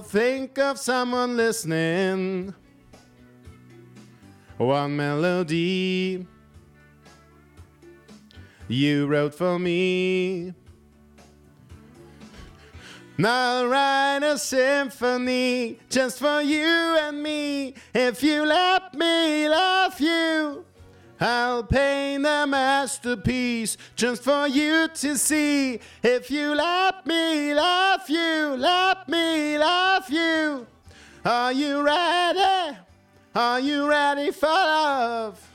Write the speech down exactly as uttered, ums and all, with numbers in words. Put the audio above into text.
think of someone listening. One melody you wrote for me. I'll write a symphony just for you and me. If you let me love you, I'll paint a masterpiece just for you to see. If you let me love you, let me love you. Are you ready? Are you ready for love?